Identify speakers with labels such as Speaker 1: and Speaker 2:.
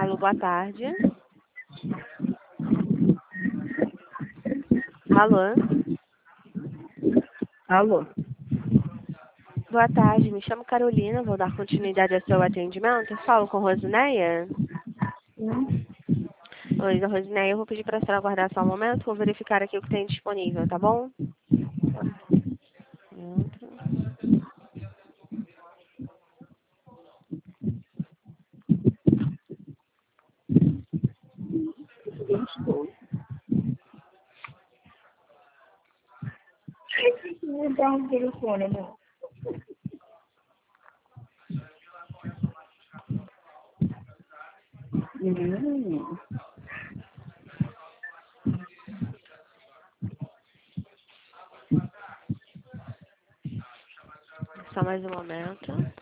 Speaker 1: Alô, boa tarde. Alô?
Speaker 2: Alô?
Speaker 1: Boa tarde, me chamo Carolina, vou dar continuidade ao seu atendimento. Eu falo com Rosineia. Oi, Rosineia, eu vou pedir para a senhora aguardar só um momento, vou verificar aqui o que tem disponível, tá bom?
Speaker 2: Me dá um telefone, amor.
Speaker 1: Só mais um momento.